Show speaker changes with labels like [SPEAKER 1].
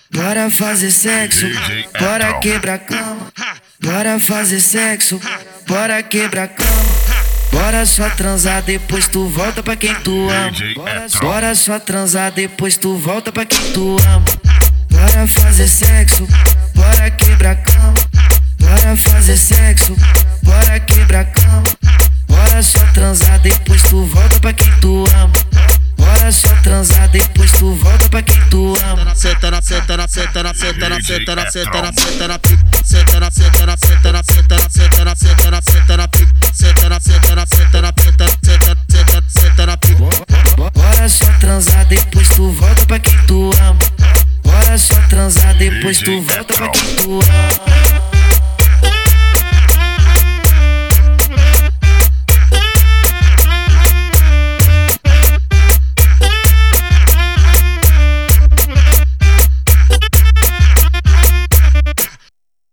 [SPEAKER 1] Bora fazer sexo, bora quebrar cama. Bora fazer sexo, bora quebrar cama. Bora só transar, depois tu volta pra quem tu ama. Bora só transar, depois tu volta pra quem tu ama. Bora fazer sexo, bora quebrar cama. Bora fazer sexo, bora quebrar cama. Bora só transar, depois tu volta pra quem tu ama. Bora só transar, depois tu volta pra quem tu ama.
[SPEAKER 2] Senta na, senta na, senta na, senta na, senta na, senta na, senta na, senta na, senta na, senta na, senta na, senta na, senta na, senta na, senta na, senta na, senta na, senta na.
[SPEAKER 1] Bora só transar, depois tu volta pra quem tu ama. Bora só transar, depois tu volta pra quem tu ama.